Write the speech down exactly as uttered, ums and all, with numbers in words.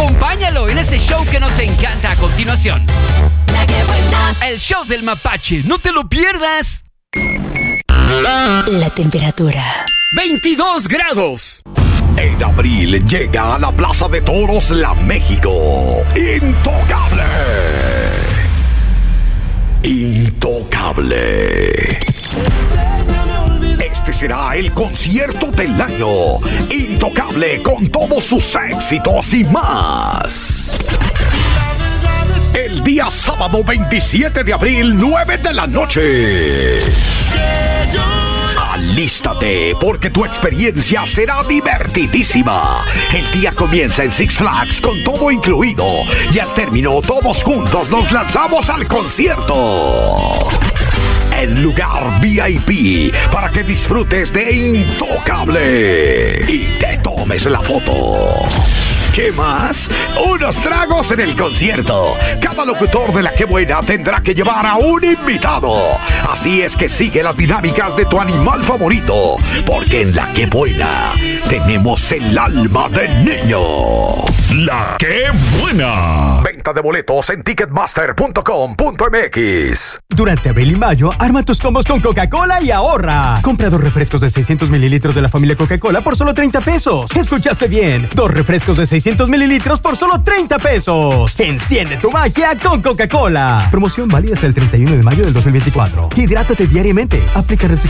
Acompáñalo en ese show que nos encanta a continuación. La que buena. El show del mapache, no te lo pierdas. La temperatura. veintidós grados. En abril llega a la Plaza de Toros La México. Intocable. Intocable. Este será el concierto del año. Intocable con todos sus éxitos y más. El día sábado veintisiete de abril, nueve de la noche. Alístate, porque tu experiencia será divertidísima. El día comienza en Six Flags con todo incluido. Y al término, todos juntos nos lanzamos al concierto. En lugar V I P, para que disfrutes de Intocable y te tomes la foto. ¿Qué más? Unos tragos en el concierto. Cada locutor de La Que Buena tendrá que llevar a un invitado. Así es que sigue las dinámicas de tu animal favorito, porque en La Que Buena tenemos el alma del niño. La Que Buena. Venta de boletos en ticketmaster punto com punto m x. Durante abril y mayo, arma tus combos con Coca-Cola y ahorra. Compra dos refrescos de seiscientos mililitros de la familia Coca-Cola por solo treinta pesos. ¿Escuchaste bien? Dos refrescos de seiscientos mililitros por solo treinta pesos. Enciende tu magia con Coca-Cola. Promoción válida hasta el treinta y uno de mayo del dos mil veinticuatro. Hidrátate diariamente. Aplica restricciones.